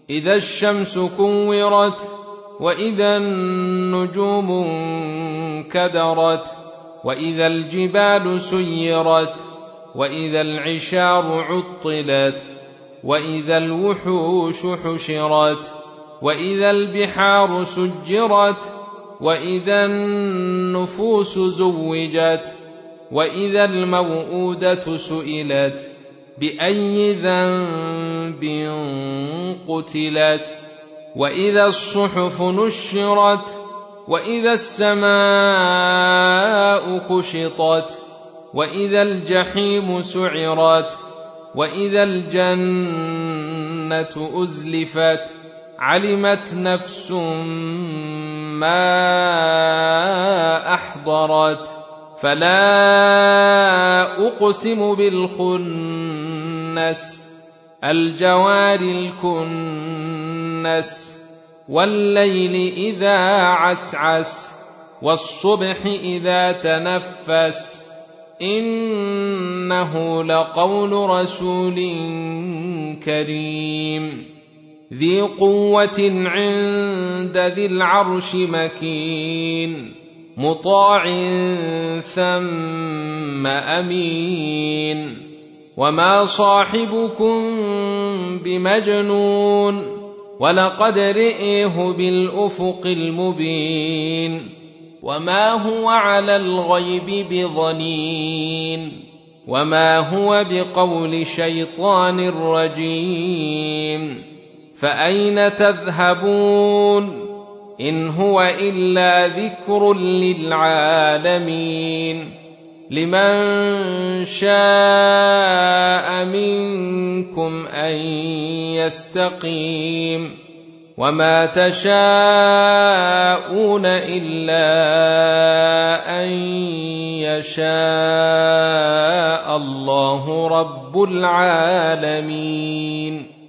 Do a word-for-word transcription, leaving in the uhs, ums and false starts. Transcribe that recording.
إذا الشمس كورت وإذا النجوم انكدرت وإذا الجبال سيرت وإذا العشار عطلت وإذا الوحوش حشرت وإذا البحار سجرت وإذا النفوس زوجت وإذا الموءودة سئلت بأي ذنب قتلت وإذا الصحف نشرت وإذا السماء كشطت وإذا الجحيم سعرت وإذا الجنة أزلفت علمت نفس ما أحضرت فلا أقسم بالخنس الجوار الكنس والليل إذا عسعس والصبح إذا تنفس إنه لقول رسول كريم ذي قوة عند ذي العرش مكين مطاع ثم أمين وما صاحبكم بمجنون ولقد رئيه بالأفق المبين وما هو على الغيب بضنين وما هو بقول شيطان رجيم فأين تذهبون إن هو إلا ذكر للعالمين لمن شاء منكم أن يستقيم وما تشاءون إلا أن يشاء الله رب العالمين.